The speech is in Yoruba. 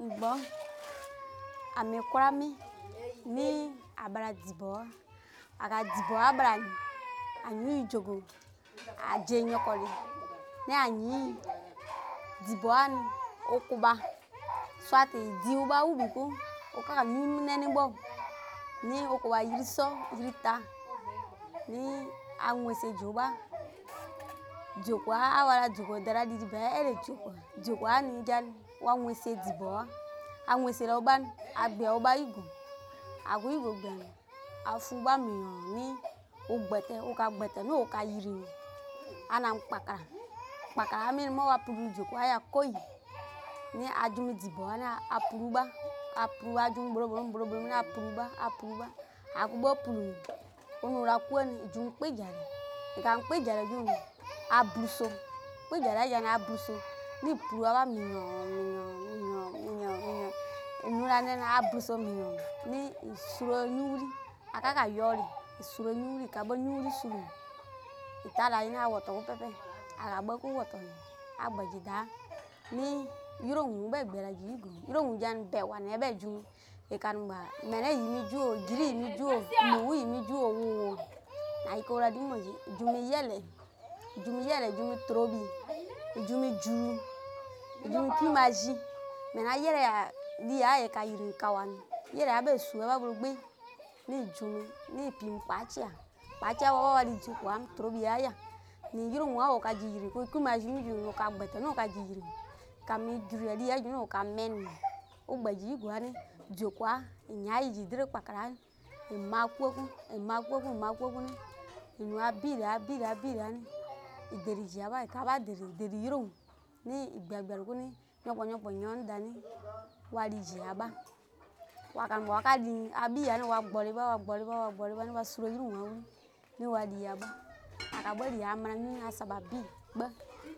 Igbo amikurami ni abara dibo aga dibo abra anyu jogo aje nyokoli ni anyi dibo an okuba swati diuba ubiku okaka nyu neni bo ni okuba yiriso yirita ni anwese juba jokwa awara jogo dara dibe ere jokwa ni jan wanwese dibo anwese roban agbe oba igu agu igu gben afuba miyo ni ukagbete no ukayiri anam kpakara amin mo wapuru jokwa ya koi ni ajumi dibo ana apuruba apuru ajum boro na apuruba agubo pulu onura kwen jum pejare ikan pejare jum abruso pejare jana abruso ni puru aba miyo enura nena abruso miyo ni isuro nyuri akaka yori isuro nyuri kabo nyuri suru itala ina woto pepe agaba ku woto agbajida ni yirongu begbera jigu yirongu jan bewa ne bejum ikanba mene yimi juo jiri yimi juo mu yimi juo wo na ikora dimoji jumi yele jumi trobi jumi juru jumi kimaji mena yere ya dia e kayiri kawan yere abe su aba burugbe ni jumi ni pim pachia wa wali jukwa trobi aya ni yirongu awo kajiri ko kimaji mi juru ka gbete no kajiri kami juru ali ya junu ka men ugbaji igwani jokwa nyai jidire pakara imakwoku ni inu abira ni ideriji aba ikaba deri yirongu ni igbagber kuni nyopo nyonda ni waliji aba wakan wakali abiya ni wagboriba ni wasuro yirongu awu ni wali aba akabori amra ni asababi gba